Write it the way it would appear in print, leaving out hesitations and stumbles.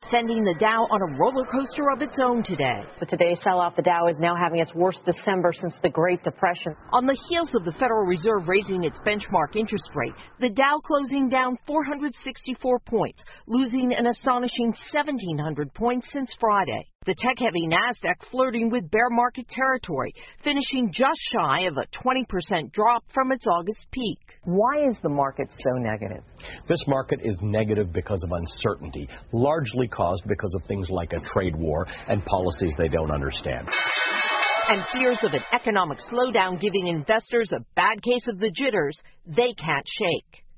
sending the Dow on a roller coaster of its own today. With today's sell-off, the Dow is now having its worst December since the Great Depression. On the heels of the Federal Reserve raising its benchmark interest rate, the Dow closing down 464 points, losing an astonishing 1,700 points since Friday. The tech-heavy Nasdaq flirting with bear market territory, finishing just shy of a 20% drop from its August peak. Why is the market so negative? This market is negative because of uncertainty, largely caused because of things like a trade war and policies they don't understand. And fears of an economic slowdown giving investors a bad case of the jitters they can't shake.